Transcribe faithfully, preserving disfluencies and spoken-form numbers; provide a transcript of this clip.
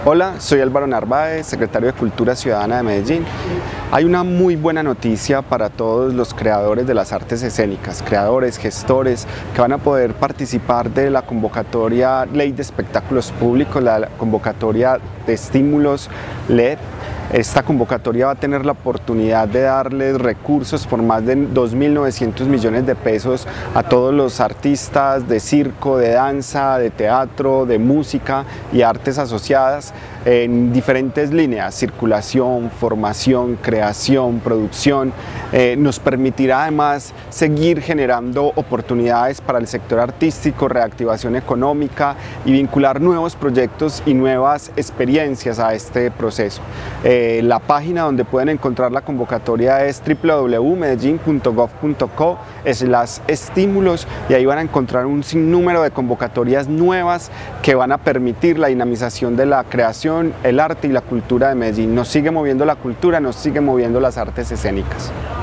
Hola, soy Álvaro Narváez, secretario de Cultura Ciudadana de Medellín. Hay una muy buena noticia para todos los creadores de las artes escénicas, creadores, gestores, que van a poder participar de la convocatoria Ley de Espectáculos Públicos, la convocatoria de estímulos L E D. Esta convocatoria va a tener la oportunidad de darles recursos por más de dos mil novecientos millones de pesos a todos los artistas de circo, de danza, de teatro, de música y artes asociadas en diferentes líneas: circulación, formación, creación, producción. Eh, nos permitirá además seguir generando oportunidades para el sector artístico, reactivación económica y vincular nuevos proyectos y nuevas experiencias a este proceso. Eh, la página donde pueden encontrar la convocatoria es w w w punto medellin punto gov punto co slash estímulos, y ahí van a encontrar un sinnúmero de convocatorias nuevas que van a permitir la dinamización de la creación, el arte y la cultura de Medellín. Nos sigue moviendo la cultura, nos sigue moviendo las artes escénicas.